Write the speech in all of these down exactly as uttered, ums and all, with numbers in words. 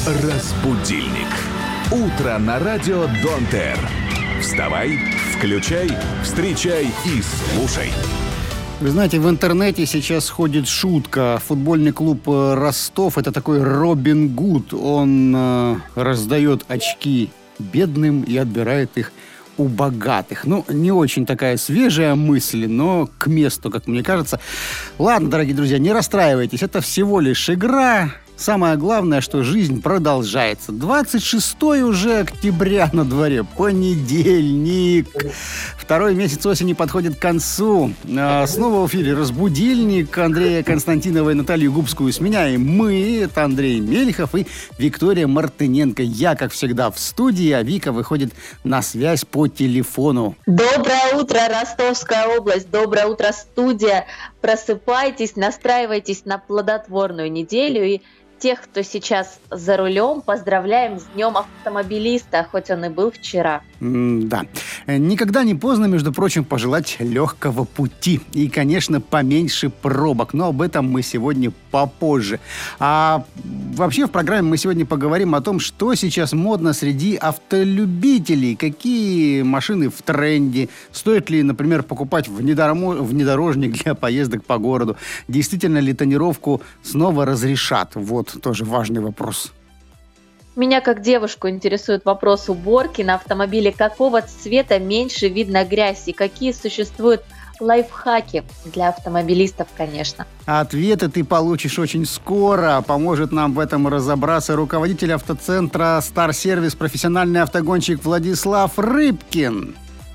Разбудильник. Утро на радио Донтер. Вставай, включай, встречай и слушай. Вы знаете, в интернете сейчас ходит шутка. Футбольный клуб Ростов — это такой Робин Гуд. Он э, раздает очки бедным и отбирает их у богатых. Ну, не очень такая свежая мысль, но к месту, как мне кажется. Ладно, дорогие друзья, не расстраивайтесь. Это всего лишь игра. Самое главное, что жизнь продолжается. двадцать шестое уже октября на дворе. Понедельник. Второй месяц осени подходит к концу. А, снова в эфире «Разбудильник». Андрея Константинова и Наталью Губскую сменяем мы. Это Андрей Мельхов и Виктория Мартыненко. Я, как всегда, в студии, а Вика выходит на связь по телефону. Доброе утро, Ростовская область. Доброе утро, студия. Просыпайтесь, настраивайтесь на плодотворную неделю. И тех, кто сейчас за рулем, поздравляем с Днем автомобилиста, хоть он и был вчера. М, да. Никогда не поздно, между прочим, пожелать легкого пути. И, конечно, поменьше пробок. Но об этом мы сегодня попозже. А вообще в программе мы сегодня поговорим о том, что сейчас модно среди автолюбителей. Какие машины в тренде. Стоит ли, например, покупать внедормо- внедорожник для поездок по городу. Действительно ли тонировку снова разрешат? Вот тоже важный вопрос. Меня как девушку интересует вопрос уборки на автомобиле. Какого цвета меньше видно грязь и какие существуют лайфхаки для автомобилистов, конечно. Ответы ты получишь очень скоро. Поможет нам в этом разобраться руководитель автоцентра «Стар-сервис», профессиональный автогонщик Владислав Рыбкин.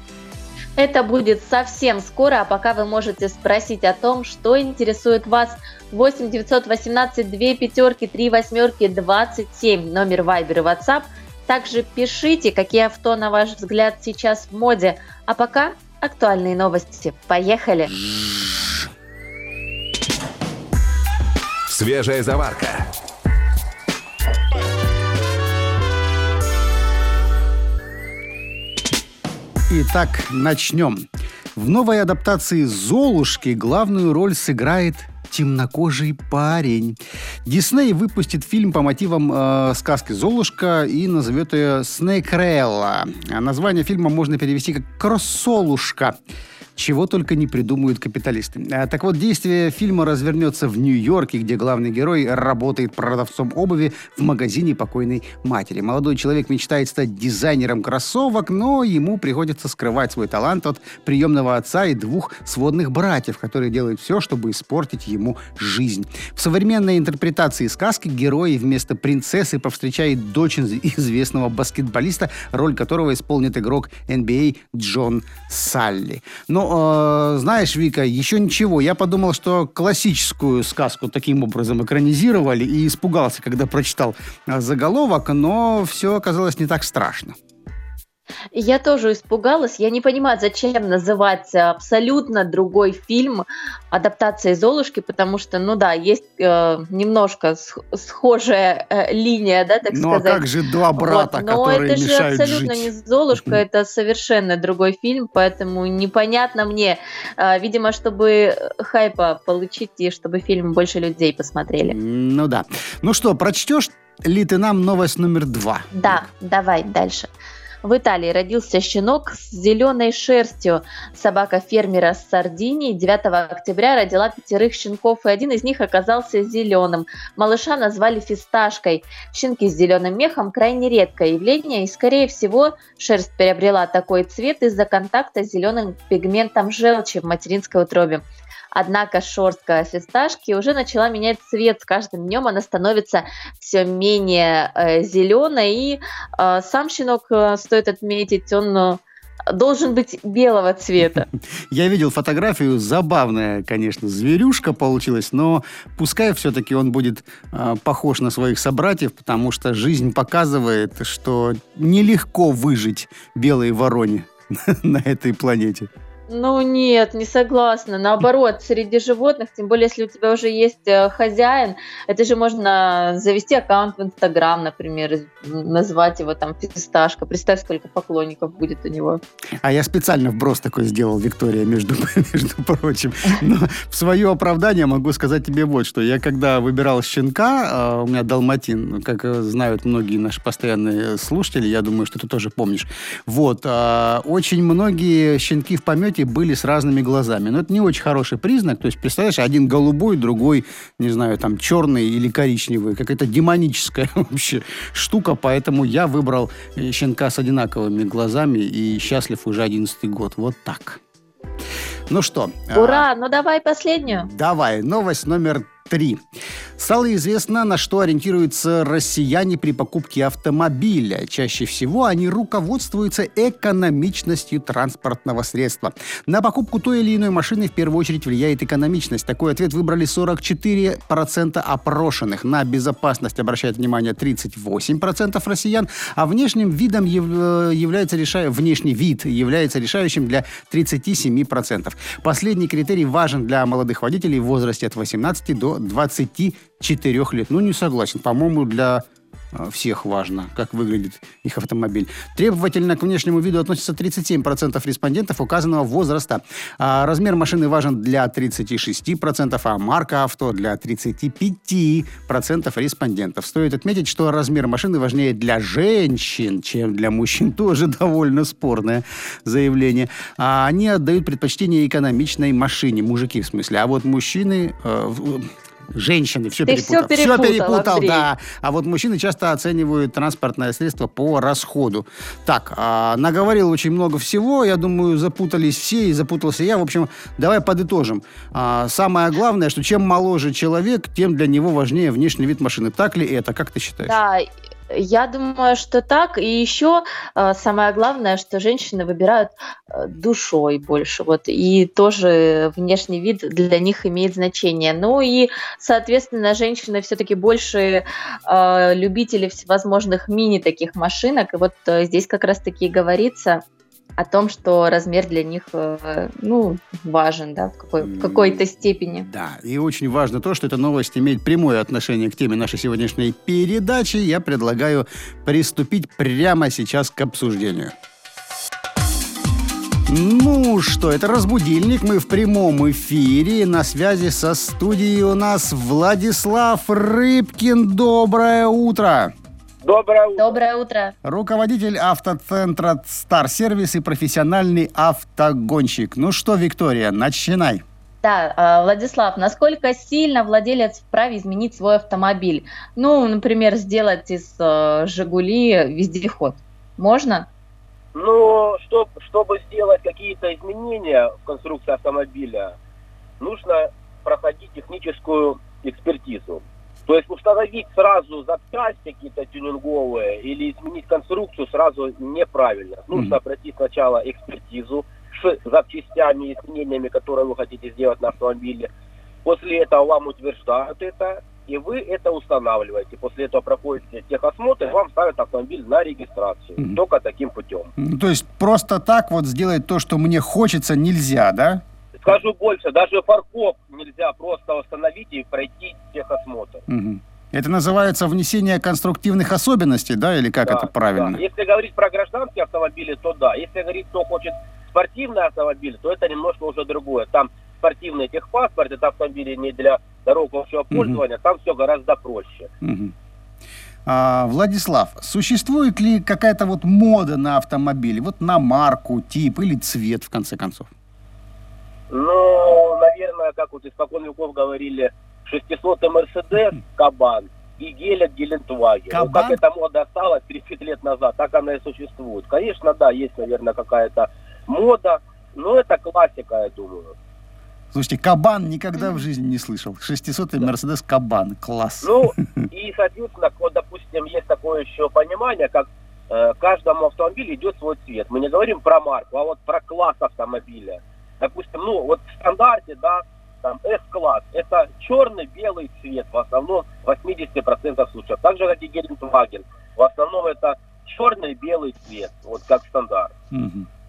Это будет совсем скоро, а пока вы можете спросить о том, что интересует вас. восемь девятьсот восемнадцать две пятерки три восьмерки двадцать семь, номер Вайбер и WhatsApp. Также пишите, какие авто, на ваш взгляд, сейчас в моде. А пока актуальные новости. Поехали! Свежая заварка. Итак, начнем. В новой адаптации «Золушки» главную роль сыграет темнокожий парень. Дисней выпустит фильм по мотивам э, сказки «Золушка» и назовет ее «Снейкрелла». А название фильма можно перевести как «Кроссолушка». Чего только не придумают капиталисты. А, так вот, действие фильма развернется в Нью-Йорке, где главный герой работает продавцом обуви в магазине покойной матери. Молодой человек мечтает стать дизайнером кроссовок, но ему приходится скрывать свой талант от приемного отца и двух сводных братьев, которые делают все, чтобы испортить ему жизнь. В современной интерпретации сказки герой вместо принцессы повстречает дочь известного баскетболиста, роль которого исполнит игрок эн би эй Джон Салли. Но Ну, э, знаешь, Вика, еще ничего. Я подумал, что классическую сказку таким образом экранизировали и испугался, когда прочитал заголовок, но все оказалось не так страшно. Я тоже испугалась. Я не понимаю, зачем называть абсолютно другой фильм адаптацией «Золушки», потому что, ну да, есть э, немножко схожая э, линия, да, так ну, сказать. Ну а как же два брата, вот. Но которые это мешают же абсолютно жить? не «Золушка», это совершенно другой фильм, поэтому непонятно мне. Э, видимо, чтобы хайпа получить и чтобы фильм больше людей посмотрели. Ну да. Ну что, прочтешь ли ты нам новость номер два? Да, давай дальше. В Италии родился щенок с зеленой шерстью. Собака фермера с Сардинии девятого октября родила пятерых щенков, и один из них оказался зеленым. Малыша назвали фисташкой. Щенки с зеленым мехом крайне редкое явление, и, скорее всего, шерсть приобрела такой цвет из-за контакта с зеленым пигментом желчи в материнской утробе. Однако шерстка фисташки уже начала менять цвет. С каждым днем она становится все менее э, зеленой. И э, сам щенок, э, стоит отметить, он э, должен быть белого цвета. Я видел фотографию. Забавная, конечно, зверюшка получилась, но пускай все-таки он будет э, похож на своих собратьев, потому что жизнь показывает, что нелегко выжить белой вороне на этой планете. Ну нет, не согласна. Наоборот, среди животных, тем более, если у тебя уже есть э, хозяин, это же можно завести аккаунт в Инстаграм, например, и назвать его там Фисташка. Представь, сколько поклонников будет у него. А я специально вброс такой сделал, Виктория, между, между прочим. Но в свое оправдание могу сказать тебе вот что. Я когда выбирал щенка, у меня далматин, как знают многие наши постоянные слушатели, я думаю, что ты тоже помнишь. Вот. Очень многие щенки в помете были с разными глазами. Но это не очень хороший признак. То есть, представляешь, один голубой, другой, не знаю, там, черный или коричневый. Какая-то демоническая вообще штука. Поэтому я выбрал щенка с одинаковыми глазами и счастлив уже одиннадцатый год. Вот так. Ну что? Ура! А, ну давай последнюю. Давай. Новость номер три. Стало известно, на что ориентируются россияне при покупке автомобиля. Чаще всего они руководствуются экономичностью транспортного средства. На покупку той или иной машины в первую очередь влияет экономичность. Такой ответ выбрали сорок четыре процента опрошенных. На безопасность обращает внимание тридцать восемь процентов россиян, а внешним видом яв- является реша... внешний вид является решающим для тридцать семь процентов. Последний критерий важен для молодых водителей в возрасте от восемнадцати до двадцати четырёх лет. Ну, не согласен. По-моему, для э, всех важно, как выглядит их автомобиль. Требовательно к внешнему виду относится тридцать семь процентов респондентов указанного возраста. А размер машины важен для тридцати шести процентов, а марка авто для тридцати пяти процентов респондентов. Стоит отметить, что размер машины важнее для женщин, чем для мужчин. Тоже довольно спорное заявление. А они отдают предпочтение экономичной машине. Мужики, в смысле. А вот мужчины... Э, Женщины, все Ты перепутал. Все перепутал, все перепутал, Андрей. да. А вот мужчины часто оценивают транспортное средство по расходу. Так, а, наговорил очень много всего. Я думаю, запутались все, и запутался я. В общем, давай подытожим. А, самое главное, что чем моложе человек, тем для него важнее внешний вид машины. Так ли это? Как ты считаешь? Да, я думаю, что так. И еще э, самое главное, что женщины выбирают э, душой больше. Вот, и тоже внешний вид для них имеет значение. Ну и, соответственно, женщины все-таки больше э, любители всевозможных мини таких машинок. И вот э, здесь как раз-таки и говорится о том, что размер для них, э, ну, важен, да, в, какой, в какой-то степени. Да, и очень важно то, что эта новость имеет прямое отношение к теме нашей сегодняшней передачи. Я предлагаю приступить прямо сейчас к обсуждению. Ну что, это «Разбудильник». Мы в прямом эфире. На связи со студией у нас Владислав Рыбкин. Доброе утро! Доброе утро. Доброе утро. Руководитель автоцентра «Стар Сервис» и профессиональный автогонщик. Ну что, Виктория, начинай. Да, Владислав, насколько сильно владелец вправе изменить свой автомобиль? Ну, например, сделать из «Жигули» вездеход. Можно? Ну, чтоб, чтобы сделать какие-то изменения в конструкции автомобиля, нужно проходить техническую экспертизу. То есть установить сразу запчасти какие-то тюнинговые или изменить конструкцию сразу неправильно. Нужно пройти сначала экспертизу с запчастями и изменениями, которые вы хотите сделать на автомобиле. После этого вам утверждают это, и вы это устанавливаете. После этого проходите техосмотр, и вам ставят автомобиль на регистрацию. Mm-hmm. Только таким путем. То есть просто так вот сделать то, что мне хочется, нельзя, да? Скажу больше, даже фаркоп нельзя просто установить и пройти техосмотр. Угу. Это называется внесение конструктивных особенностей, да, или как да, это правильно? Да. Если говорить про гражданские автомобили, то да. Если говорить, кто хочет спортивный автомобиль, то это немножко уже другое. Там спортивный техпаспорт, это автомобили не для дорог общего пользования, угу. Там все гораздо проще. Угу. А, Владислав, существует ли какая-то вот мода на автомобиле, вот на марку, тип или цвет, в конце концов? Ну, наверное, как вот испокон веков говорили, шестисотый Мерседес, Кабан и Гелик, Гелендваген. Ну, как эта мода осталась тридцать лет назад, так она и существует. Конечно, да, есть, наверное, какая-то мода, но это классика, я думаю. Слушайте, Кабан никогда в жизни не слышал. шестисотый да. Мерседес Кабан, класс. Ну, и, соответственно, вот, допустим, есть такое еще понимание, как э, каждому автомобилю идет свой цвет. Мы не говорим про марку, а вот про класс автомобиля. Допустим, ну, вот в стандарте, да, там, S-класс, это черный, белый цвет, в основном в восемьдесят процентов случаев. Так же, как и Гелендваген, в основном это черный, белый цвет, вот как стандарт. Угу.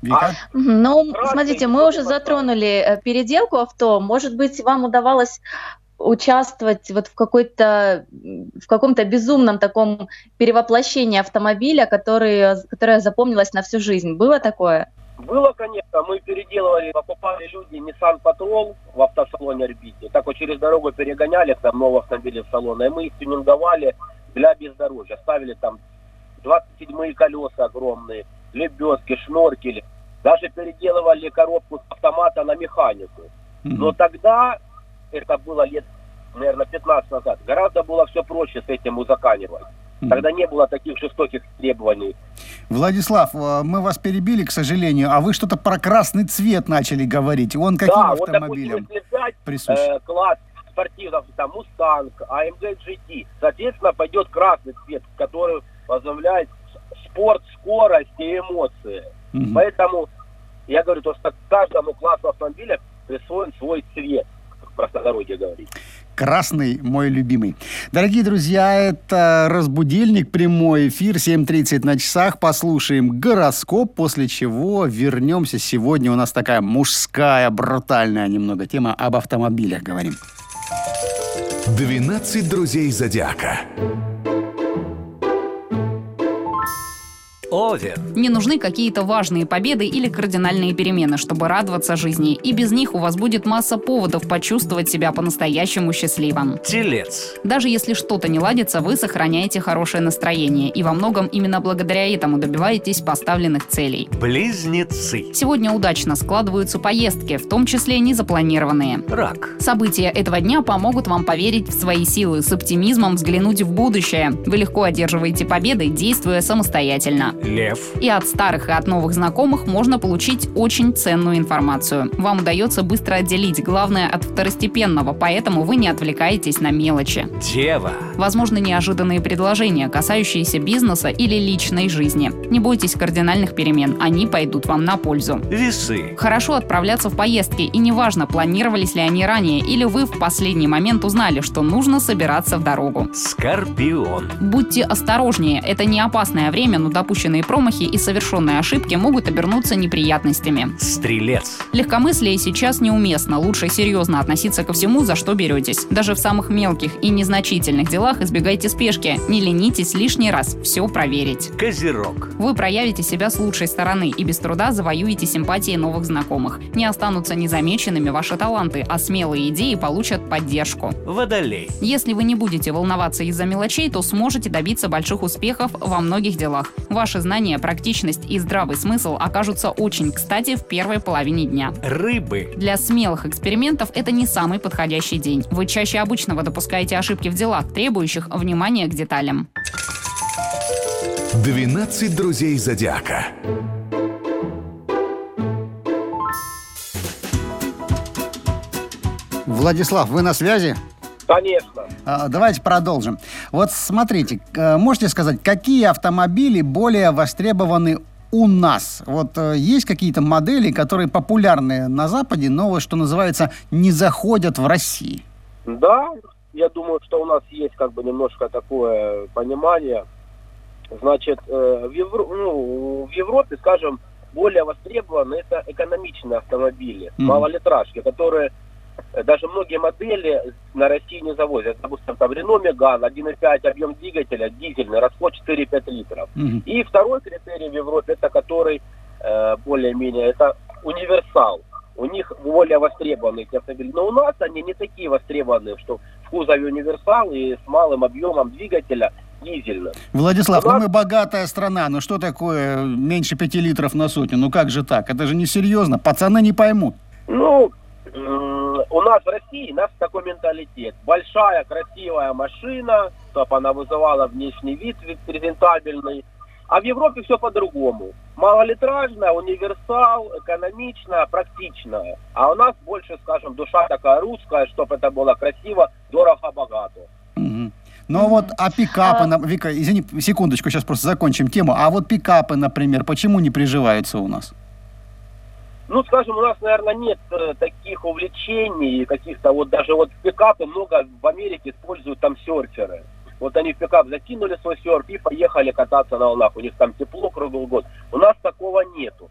Вика? Ну, смотрите, мы уже затронули переделку авто. Может быть, вам удавалось участвовать вот в какой-то, в каком-то безумном таком перевоплощении автомобиля, который, которое запомнилось на всю жизнь. Было такое? Было, конечно. Мы переделывали, покупали люди Nissan Patrol в автосалоне Орбите. Так вот через дорогу перегоняли к нам новые автомобили в салон, и мы их тюнинговали для бездорожья. Ставили там двадцать седьмые колеса огромные, лебедки, шноркели. Даже переделывали коробку с автомата на механику. Но тогда, это было лет, наверное, пятнадцать назад, гораздо было все проще с этим узаконивать. Тогда не было таких жестоких требований. Владислав, мы вас перебили, к сожалению, а вы что-то про красный цвет начали говорить. Он каким да, автомобилем вот, допустим, если взять присущ? Э, класс спортивных, там, Mustang, эй эм джи джи ти, соответственно, пойдет красный цвет, который возглавляет спорт, скорость и эмоции. Угу. Поэтому я говорю, то, что каждому классу автомобиля присвоен свой цвет, как в простонародье говорить. Красный мой любимый. Дорогие друзья, это «Разбудильник», прямой эфир, семь тридцать на часах. Послушаем гороскоп, после чего вернемся. Сегодня у нас такая мужская, брутальная немного тема, об автомобилях говорим. двенадцать друзей зодиака. Овен. Не нужны какие-то важные победы или кардинальные перемены, чтобы радоваться жизни. И без них у вас будет масса поводов почувствовать себя по-настоящему счастливым. Телец. Даже если что-то не ладится, вы сохраняете хорошее настроение. И во многом именно благодаря этому добиваетесь поставленных целей. Близнецы. Сегодня удачно складываются поездки, в том числе незапланированные. Рак. События этого дня помогут вам поверить в свои силы, с оптимизмом взглянуть в будущее. Вы легко одерживаете победы, действуя самостоятельно. Лев. И от старых, и от новых знакомых можно получить очень ценную информацию. Вам удается быстро отделить главное от второстепенного, поэтому вы не отвлекаетесь на мелочи. Дева. Возможно, неожиданные предложения, касающиеся бизнеса или личной жизни. Не бойтесь кардинальных перемен, они пойдут вам на пользу. Весы. Хорошо отправляться в поездки, и неважно, планировались ли они ранее, или вы в последний момент узнали, что нужно собираться в дорогу. Скорпион. Будьте осторожнее, это не опасное время, но допущенные промахи и совершенные ошибки могут обернуться неприятностями. Стрелец. Легкомыслие сейчас неуместно, лучше серьезно относиться ко всему, за что беретесь. Даже в самых мелких и незначительных делах избегайте спешки, не ленитесь лишний раз все проверить. Козерог. Вы проявите себя с лучшей стороны и без труда завоюете симпатии новых знакомых. Не останутся незамеченными ваши таланты, а смелые идеи получат поддержку. Водолей. Если вы не будете волноваться из-за мелочей, то сможете добиться больших успехов во многих делах. Ваши знания, практичность и здравый смысл окажутся очень кстати в первой половине дня. Рыбы. Для смелых экспериментов это не самый подходящий день. Вы чаще обычного допускаете ошибки в делах, требующих внимания к деталям. двенадцать друзей зодиака. Владислав, вы на связи? Конечно. А, давайте продолжим. Вот смотрите, можете сказать, какие автомобили более востребованы у нас? Вот э, есть какие-то модели, которые популярны на Западе, но, вот, что называется, не заходят в России? Да, я думаю, что у нас есть как бы немножко такое понимание. Значит, э, в, Евро... ну, в Европе, скажем, более востребованы это экономичные автомобили, mm. малолитражки, которые даже многие модели на России не завозят. Допустим, там Renault Megane, один и пять объем двигателя, дизельный, расход четыре и пять литров. Mm-hmm. И второй критерий в Европе, это который э, более-менее, это универсал. У них более востребованные эти автомобили. Но у нас они не такие востребованные, что в кузове универсал и с малым объемом двигателя дизельным. Владислав, у нас... ну мы богатая страна, ну что такое меньше пяти литров на сотню? Ну как же так? Это же не серьезно, пацаны не поймут. Ну... У нас в России, у нас такой менталитет. Большая, красивая машина, чтобы она вызывала внешний вид, вид презентабельный. А в Европе все по-другому. Малолитражная, универсал, экономичная, практичная. А у нас больше, скажем, душа такая русская, чтобы это было красиво, дорого, богато. Угу. Ну mm-hmm. вот, а пикапы, а... Вика, извини, секундочку, сейчас просто закончим тему. А вот пикапы, например, почему не приживаются у нас? Ну, скажем, у нас, наверное, нет э, таких увлечений, каких-то вот даже вот пикапы много в Америке используют там серферы. Вот они в пикап закинули свой серф и поехали кататься на волнах. У них там тепло круглый год. У нас такого нету.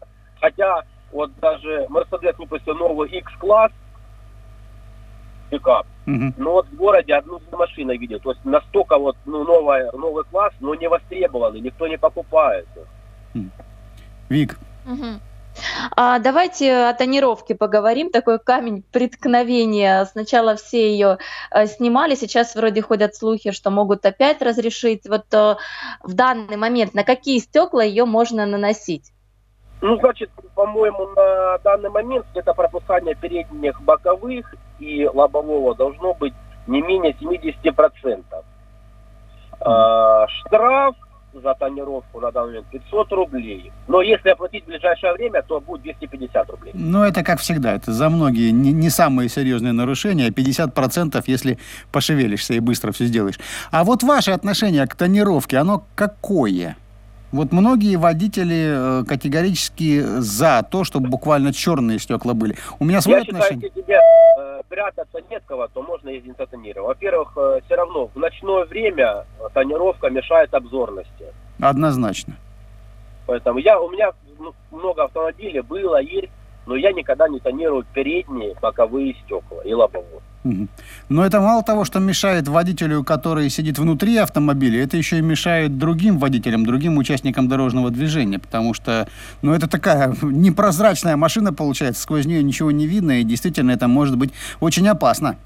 Хотя вот даже Mercedes выпустил новый X-класс, пикап. Мгм. Но вот в городе одну машину видел. То есть настолько вот ну, новая, новый класс, но не востребованный, никто не покупает. Вик, Мгм. А давайте о тонировке поговорим. Такой камень преткновения. Сначала все ее э, снимали, сейчас вроде ходят слухи, что могут опять разрешить. Вот э, в данный момент на какие стекла ее можно наносить? Ну, значит, по-моему, на данный момент это пропускание передних, боковых и лобового должно быть не менее семьдесят процентов. А, штраф за тонировку на данный момент пятьсот рублей. Но если оплатить в ближайшее время, то будет двести пятьдесят рублей. ну это как всегда, это за многие не, не самые серьезные нарушения, пятьдесят процентов, если пошевелишься и быстро все сделаешь. А вот ваше отношение к тонировке, оно какое? Вот многие водители э, категорически за то, чтобы буквально черные стекла были. У меня свое Я считаю, отношение. если тебе э, прятаться не от кого, то можно ездить на тонировании. Во-первых, э, все равно в ночное время тонировка мешает обзорности. Однозначно. Поэтому я, у меня ну, много автомобилей было, есть, но я никогда не тонирую передние, боковые стекла и лобовые. Мгм. Но это мало того, что мешает водителю, который сидит внутри автомобиля, это еще и мешает другим водителям, другим участникам дорожного движения, потому что, ну, это такая непрозрачная машина получается, сквозь нее ничего не видно, и действительно это может быть очень опасно.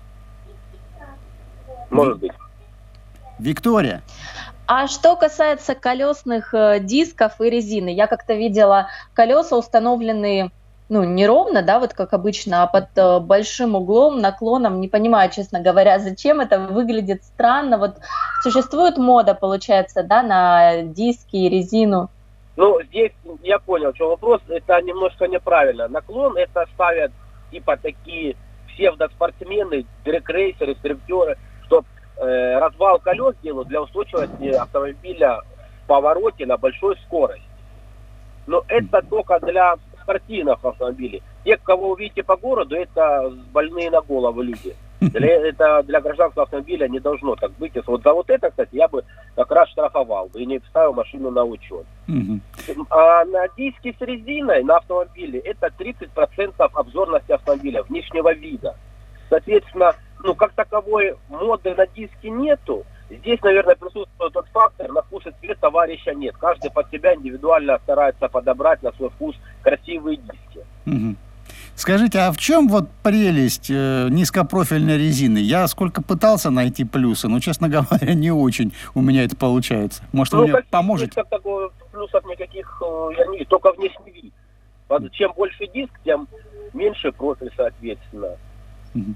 Может быть. Виктория, А что касается колесных э, дисков и резины, я как-то видела колеса установленные, ну, не ровно, да, вот как обычно, а под э, большим углом, наклоном. Не понимаю, честно говоря, зачем это выглядит странно. Вот существует мода, получается, да, на диски и резину. Ну, здесь я понял, что вопрос, это немножко неправильно. Наклон это ставят типа такие псевдоспортсмены, дрэг-рейсеры, стриптеры, чтобы э, развал колес делают для устойчивости автомобиля в повороте на большой скорости. Но это только для спортивных автомобилей. Те, кого вы видите по городу, это больные на голову люди. Для, это для гражданского автомобиля не должно так быть. Вот за вот это, кстати, я бы как раз штрафовал бы и не ставил машину на учет. Мгм. А на диски с резиной на автомобиле это тридцать процентов обзорности автомобиля, внешнего вида. Соответственно, ну как таковой моды на диски нету. Здесь, наверное, присутствует тот фактор, на вкус и цвет товарища нет. Каждый под себя индивидуально старается подобрать на свой вкус красивые диски. Мгм. Скажите, а в чем вот прелесть э, низкопрофильной резины? Я сколько пытался найти плюсы, но, честно говоря, не очень у меня это получается. Может, вы мне как поможете? как такого плюсов никаких э, я не вижу, только внешний вид. Вот чем больше диск, тем меньше профиль, соответственно. Мгм.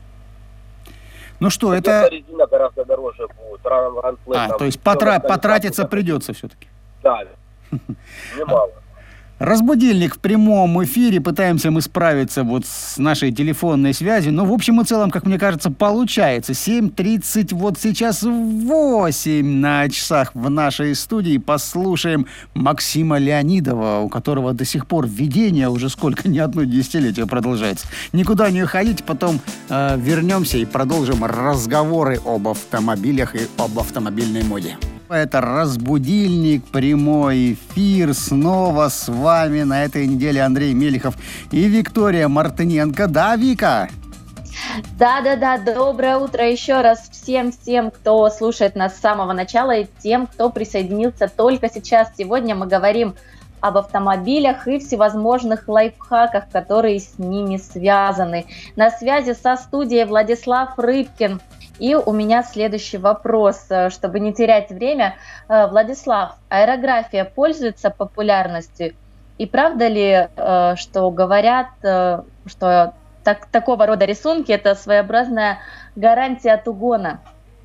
Ну что, Соответственно, это... резина гораздо дороже будет. Ран- ранфлет, А, там, то есть всё потра- остальное, потратиться так, придется все-таки. Да, немало. Разбудильник в прямом эфире. Пытаемся мы справиться вот с нашей телефонной связью. Но в общем и целом, как мне кажется, получается. семь тридцать, вот сейчас восемь на часах в нашей студии. Послушаем Максима Леонидова, у которого до сих пор видение уже сколько, не одно десятилетие продолжается. Никуда не уходите, потом э, вернемся и продолжим разговоры об автомобилях и об автомобильной моде. Это «Разбудильник», прямой эфир. Снова с вами на этой неделе Андрей Мелихов и Виктория Мартыненко. Да, Вика? Да-да-да, доброе утро еще раз всем-всем, кто слушает нас с самого начала, и тем, кто присоединился только сейчас. Сегодня мы говорим об автомобилях и всевозможных лайфхаках, которые с ними связаны. На связи со студией Владислав Рыбкин. И у меня следующий вопрос, чтобы не терять время. Владислав, аэрография пользуется популярностью? И правда ли, что говорят, что так, такого рода рисунки – это своеобразная гарантия от угона?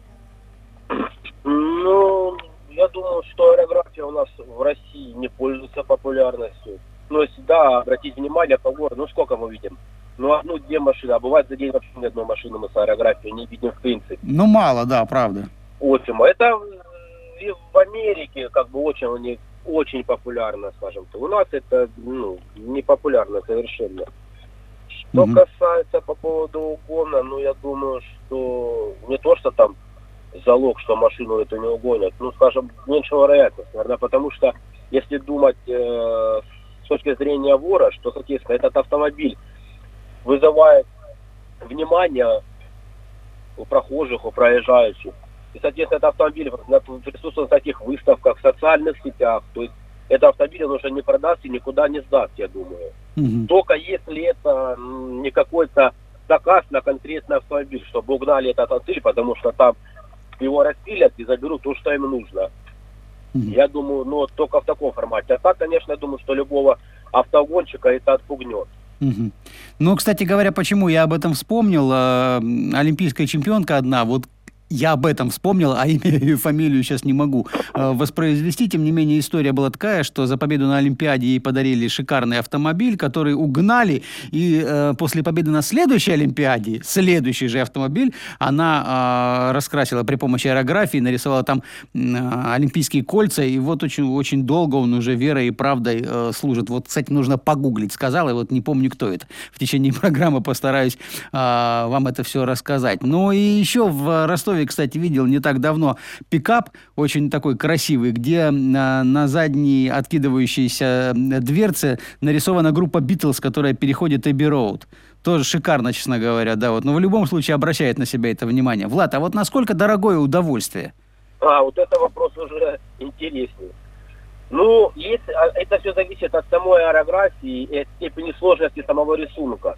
Ну, я думаю, что аэрография у нас в России не пользуется популярностью. Ну, если да, обратите внимание, по городу, ну сколько мы видим? Ну, одну-две машины, а бывает за день вообще ни одной машины мы с аэрографией не видим в принципе. Ну, мало, да, правда. Очень мало. Это и в Америке как бы очень, у них очень популярно, скажем так. У нас это, ну, не популярно совершенно. Что Мгм. касается по поводу угона, ну, я думаю, что не то, что там залог, что машину эту не угонят, ну, скажем, меньше вероятность, наверное, потому что, если думать э, с точки зрения вора, что, соответственно, этот автомобиль вызывает внимание у прохожих, у проезжающих. И, соответственно, этот автомобиль присутствует на таких выставках, в социальных сетях. То есть этот автомобиль он уже не продаст и никуда не сдаст, я думаю. Mm-hmm. Только если это не какой-то заказ на конкретный автомобиль, чтобы угнали этот автомобиль, потому что там его распилят и заберут то, что им нужно. Mm-hmm. Я думаю, ну, только в таком формате. А так, конечно, я думаю, что любого автогонщика это отпугнет. Угу. Ну, кстати говоря, почему я об этом вспомнил? Э, олимпийская чемпионка одна, вот я об этом вспомнил, а имя и фамилию сейчас не могу э, воспроизвести. Тем не менее, история была такая, что за победу на Олимпиаде ей подарили шикарный автомобиль, который угнали. И э, после победы на следующей Олимпиаде, следующий же автомобиль, она э, раскрасила при помощи аэрографии, нарисовала там э, олимпийские кольца. И вот очень, очень долго он уже верой и правдой э, служит. Вот, кстати, нужно погуглить, сказала, и вот не помню, кто это. В течение программы постараюсь э, вам это все рассказать. Ну и еще в Ростове, кстати, видел не так давно пикап, очень такой красивый, где на, на задней откидывающейся дверце нарисована группа Битлз, которая переходит Эбби Роуд. Тоже шикарно, честно говоря, да, вот. Но в любом случае обращает на себя это внимание. Влад, а вот насколько дорогое удовольствие? А, вот это вопрос уже интереснее. Ну, если, это все зависит от самой аэрографии и от степени сложности самого рисунка.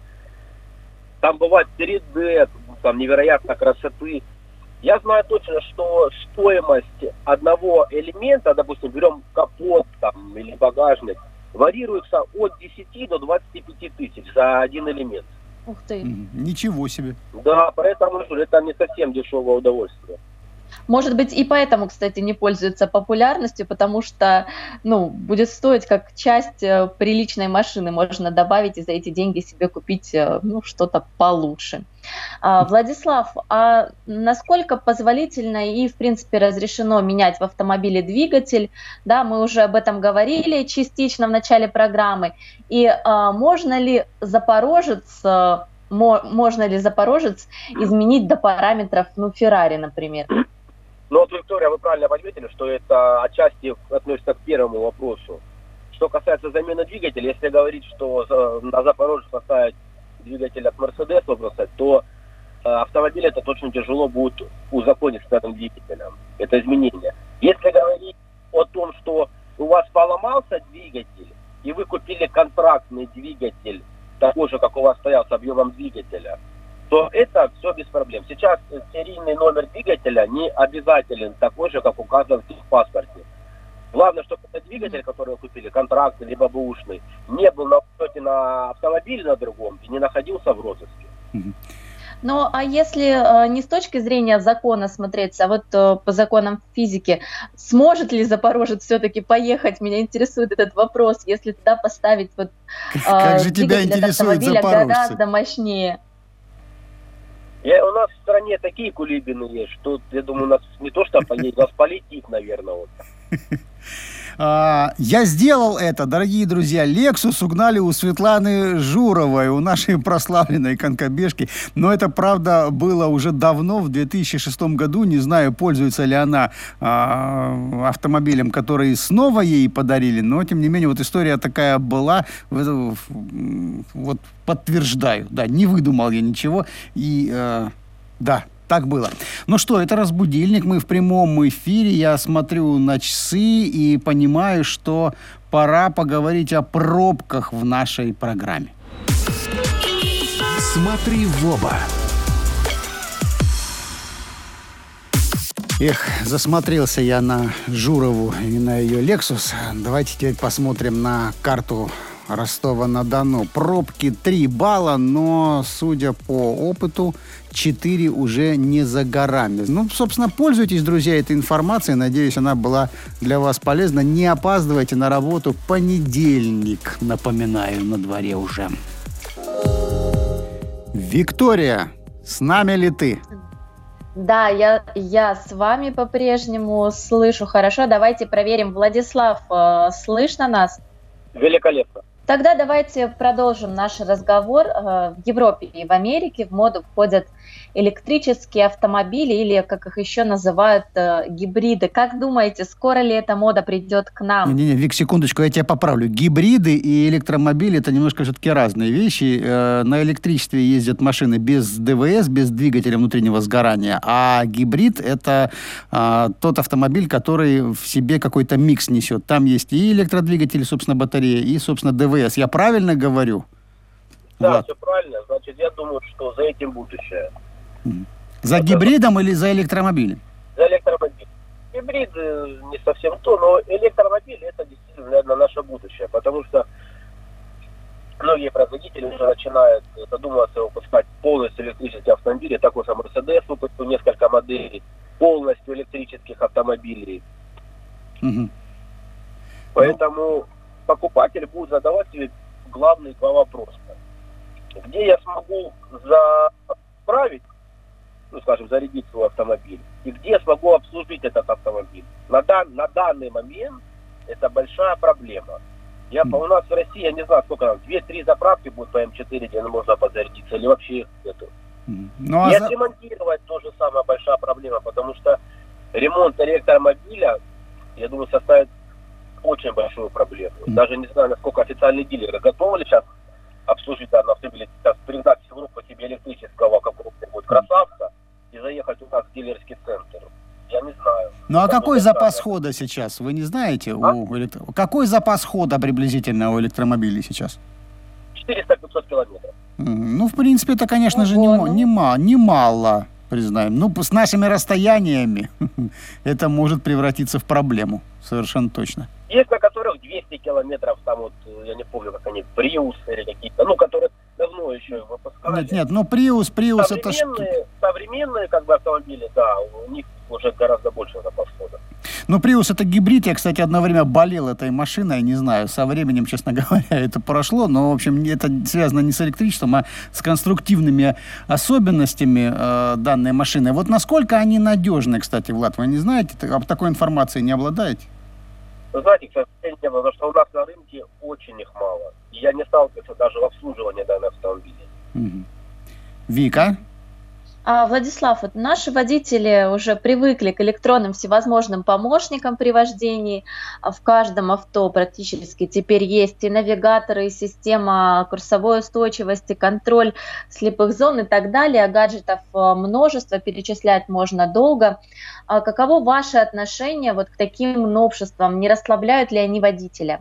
Там бывает три дэ, там невероятно красоты. Я знаю точно, что стоимость одного элемента, допустим, берем капот там, или багажник, варьируется от десяти до двадцати пяти тысяч за один элемент. Ух ты. Ничего себе. Да, поэтому это не совсем дешевое удовольствие. Может быть, и поэтому, кстати, не пользуется популярностью, потому что, ну, будет стоить как часть э, приличной машины. Можно добавить и за эти деньги себе купить, э, ну, что-то получше. А, Владислав, а насколько позволительно и, в принципе, разрешено менять в автомобиле двигатель? Да, мы уже об этом говорили частично в начале программы. И а, можно ли Запорожец... Э, можно ли Запорожец изменить до параметров, ну, Феррари, например? Ну вот, Виктория, вы правильно подметили, что это отчасти относится к первому вопросу. Что касается замены двигателя, если говорить, что на Запорожец поставить двигатель от Мерседес, то автомобиль это очень тяжело будет узаконить с этим двигателем. Это изменение. Если говорить о том, что у вас поломался двигатель, и вы купили контрактный двигатель, такой же, как у вас стоял, с объемом двигателя, то это все без проблем. Сейчас серийный номер двигателя не обязателен такой же, как указан в паспорте. Главное, чтобы этот двигатель, который вы купили, контрактный либо бэушный, не был на учете на автомобиле на другом и не находился в розыске. Ну, а если э, не с точки зрения закона смотреть, а вот э, по законам физики, сможет ли Запорожец все-таки поехать? Меня интересует этот вопрос, если туда поставить вот э, как же тебя двигатель от интересует автомобиля запорожцы? Гораздо мощнее. Я, у нас в стране такие кулибины есть, что, я думаю, у нас не то что поедет, у нас полетит, наверное. Вот. А, я сделал это, дорогие друзья. Лексус угнали у Светланы Журовой, у нашей прославленной конькобежки. Но это, правда, было уже давно, в две тысячи шестом году. Не знаю, пользуется ли она а, автомобилем, который снова ей подарили. Но, тем не менее, вот история такая была. Вот подтверждаю. Да, не выдумал я ничего. И а, да. Так было. Ну что, это «Разбудильник». Мы в прямом эфире. Я смотрю на часы и понимаю, что пора поговорить о пробках в нашей программе. Смотри в оба. Эх, засмотрелся я на Журову и на ее «Лексус». Давайте теперь посмотрим на карту Ростова-на-Дону. Пробки три балла, но, судя по опыту, четыре уже не за горами. Ну, собственно, пользуйтесь, друзья, этой информацией. Надеюсь, она была для вас полезна. Не опаздывайте на работу. Понедельник, напоминаю, на дворе уже. Виктория, с нами ли ты? Да, я, я с вами по-прежнему слышу хорошо. Давайте проверим. Владислав, э, слышно нас? Великолепно. Тогда давайте продолжим наш разговор. В Европе и в Америке в моду входят электрические автомобили или, как их еще называют, гибриды. Как думаете, скоро ли эта мода придет к нам? Не-не, Вик, секундочку, я тебя поправлю. Гибриды и электромобили – это немножко все-таки разные вещи. На электричестве ездят машины без ДВС, без двигателя внутреннего сгорания, а гибрид – это а, тот автомобиль, который в себе какой-то микс несет. Там есть и электродвигатель, собственно, батарея, и, собственно, ДВС. Я правильно говорю? Да, Влад? все правильно. Значит, я думаю, что за этим будущее. За Это гибридом или за электромобилем? За электромобиль. Гибрид э, не совсем то, но электромобиль это действительно, наверное, наше будущее, потому что многие производители уже начинают задумываться выпускать полностью электрические автомобили. Такой же Mercedes выпустил несколько моделей полностью электрических автомобилей. Угу. Поэтому покупатель будет задавать себе главные два вопроса. Где я смогу заправить, ну, скажем, зарядить свой автомобиль, и где я смогу обслужить этот автомобиль. На, дан, на данный момент это большая проблема. Я, mm. У нас в России, я не знаю, сколько там, две-три заправки будут по эм четыре, где можно подзарядиться, или вообще их нету. Mm. Ну, а и за... отремонтировать тоже самая большая проблема, потому что ремонт электромобиля, я думаю, составит очень большую проблему. Mm. Даже не знаю, насколько официальные дилеры готовы ли сейчас обслужить данный автомобиль, сейчас пригнать в группу себе электрического какого-нибудь красавца и заехать у нас в дилерский центр. Я не знаю. Ну а какой запас хода сейчас? Вы не знаете? А? У электро... Какой запас хода приблизительно у электромобилей сейчас? четыреста-пятьсот километров. Mm. Ну, в принципе, это, конечно Ого, же, немало, ну... немало, немало, признаем. Ну, с нашими расстояниями это может превратиться в проблему. Совершенно точно. Есть на которых двести километров, там вот, я не помню, как они, Prius или какие-то, ну, которые давно еще выпускали. Нет, нет, ну, Prius, Prius это... Современные, современные, как бы, автомобили, да, у них уже гораздо больше запас хода. Ну, Prius это гибрид, я, кстати, одно время болел этой машиной, не знаю, со временем, честно говоря, это прошло, но, в общем, это связано не с электричеством, а с конструктивными особенностями э, данной машины. Вот насколько они надежны, кстати, Влад, вы не знаете, об такой информации не обладаете? Вы знаете, к сожалению, потому что у нас на рынке очень их мало. И я не сталкивался даже в обслуживании данных автомобилей. Угу. Вика? А, Владислав, вот наши водители уже привыкли к электронным всевозможным помощникам при вождении. В каждом авто практически теперь есть и навигаторы, и система курсовой устойчивости, контроль слепых зон и так далее. Гаджетов множество, перечислять можно долго. А каково ваше отношение вот к таким новшествам? Не расслабляют ли они водителя?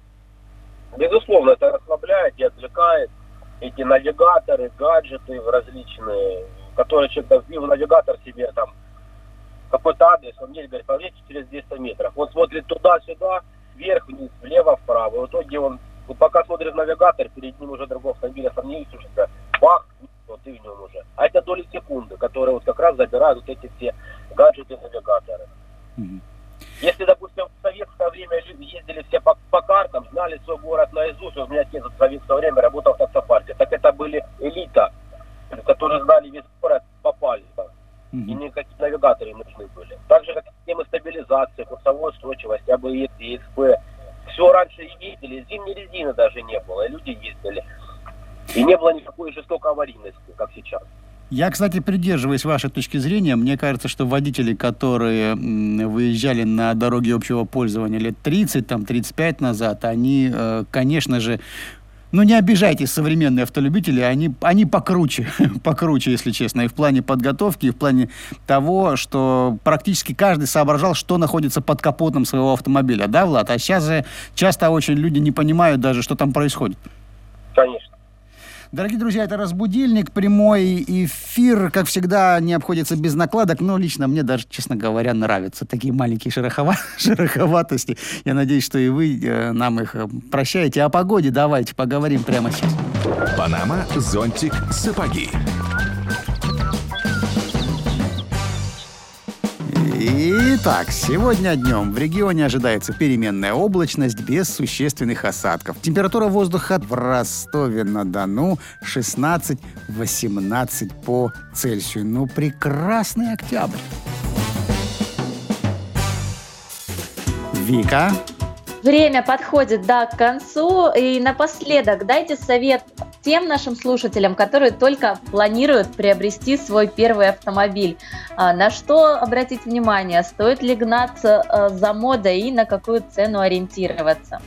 Безусловно, это расслабляет и отвлекает. Эти навигаторы, гаджеты различные, которые человек вбил в навигатор себе там какой-то адрес, он мне говорит, поверьте, через двести метров. Он смотрит туда-сюда, вверх-вниз, влево-вправо. В итоге он, вот пока смотрит в навигатор, перед ним уже другой автомобиль остановился, бах, вот и в нем уже. А это доли секунды, которые вот как раз забирают вот эти все гаджеты, навигаторы. Mm-hmm. Если, допустим, в советское время ездили все по, по картам, знали свой город наизусть, у меня отец в советское время работал в таксопарке, так это были элита, которые знали весь город по пальцам. Mm-hmm. И никакие навигаторы не нужны были. Так же, как и системы стабилизации, курсовой устойчивости, АБС, ЕСП. Все раньше ездили, зимней резины даже не было, и люди ездили. И не было никакой жестокой аварийности, как сейчас. Я, кстати, придерживаюсь вашей точки зрения. Мне кажется, что водители, которые выезжали на дороги общего пользования лет тридцать, там, тридцать пять назад, они, конечно же, ну, не обижайтесь, современные автолюбители, они, они покруче, покруче, если честно, и в плане подготовки, и в плане того, что практически каждый соображал, что находится под капотом своего автомобиля, да, Влад? А сейчас же часто очень люди не понимают даже, что там происходит. Конечно. Дорогие друзья, это «Разбудильник», прямой эфир, как всегда, не обходится без накладок, но лично мне даже, честно говоря, нравятся такие маленькие шерохова... шероховатости. Я надеюсь, что и вы э, нам их прощаете. О погоде давайте поговорим прямо сейчас. Панама, зонтик, сапоги. Итак, сегодня днем в регионе ожидается переменная облачность без существенных осадков. Температура воздуха в Ростове-на-Дону шестнадцать-восемнадцать по Цельсию. Ну, прекрасный октябрь. Вика? Время подходит, да, к концу. И напоследок дайте совет тем нашим слушателям, которые только планируют приобрести свой первый автомобиль. А, на что обратить внимание? Стоит ли гнаться а, за модой и на какую цену ориентироваться?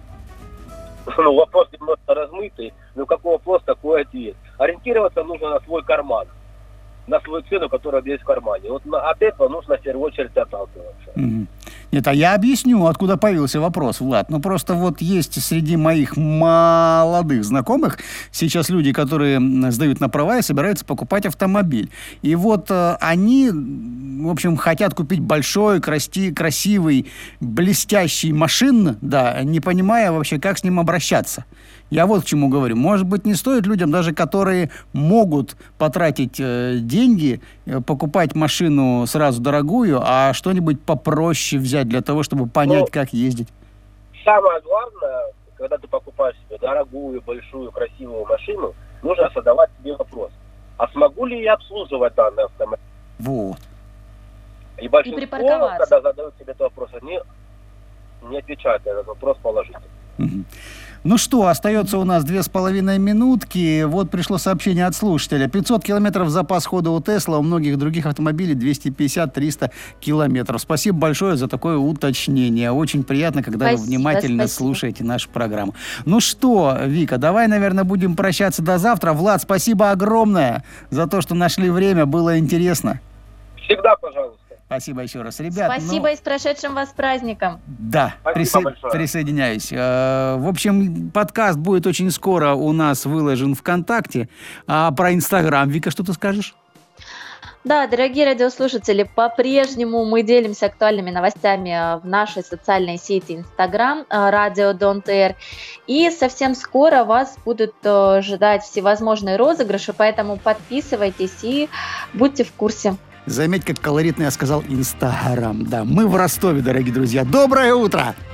Ну, вопрос немножко размытый, но какой вопрос, такой ответ. Ориентироваться нужно на свой карман, на свою цену, которая есть в кармане. Вот на- от этого нужно в первую очередь отталкиваться. Мгм. Нет, а я объясню, откуда появился вопрос, Влад. Ну, просто вот есть среди моих молодых знакомых сейчас люди, которые м, сдают на права и собираются покупать автомобиль. И вот э, они, м, в общем, хотят купить большой, красти- красивый, блестящий машин, да, не понимая вообще, как с ним обращаться. Я вот к чему говорю. Может быть, не стоит людям, даже которые могут потратить э, деньги, э, покупать машину сразу дорогую, а что-нибудь попроще взять для того, чтобы понять, Ну, как ездить. Самое главное, когда ты покупаешь себе дорогую, большую, красивую машину, нужно задавать себе вопрос. А смогу ли я обслуживать данный автомобиль? Вот. И большинство, припарковаться. когда задают себе этот вопрос, они не отвечают на этот вопрос положительно. Мгм. Ну что, остается у нас две с половиной минутки. Вот пришло сообщение от слушателя. пятьсот километров запас хода у Тесла, у многих других автомобилей двести пятьдесят - триста километров. Спасибо большое за такое уточнение. Очень приятно, когда Спасибо, вы внимательно спасибо. слушаете нашу программу. Ну что, Вика, давай, наверное, будем прощаться до завтра. Влад, спасибо огромное за то, что нашли время. Было интересно. Всегда, пожалуйста. Спасибо еще раз. Ребят, Спасибо ну, и с прошедшим вас праздником. да, Спасибо присо- большое. присоединяюсь. Э, В общем, подкаст будет очень скоро у нас выложен ВКонтакте. А про Инстаграм, Вика, что ты скажешь? Да, дорогие радиослушатели, по-прежнему мы делимся актуальными новостями а, в нашей социальной сети Instagram радио Дон Тэ Эр. И совсем скоро вас будут э, ждать всевозможные розыгрыши, поэтому подписывайтесь и будьте в курсе. Заметь, как колоритно я сказал Инстаграм. Да, мы в Ростове, дорогие друзья. Доброе утро!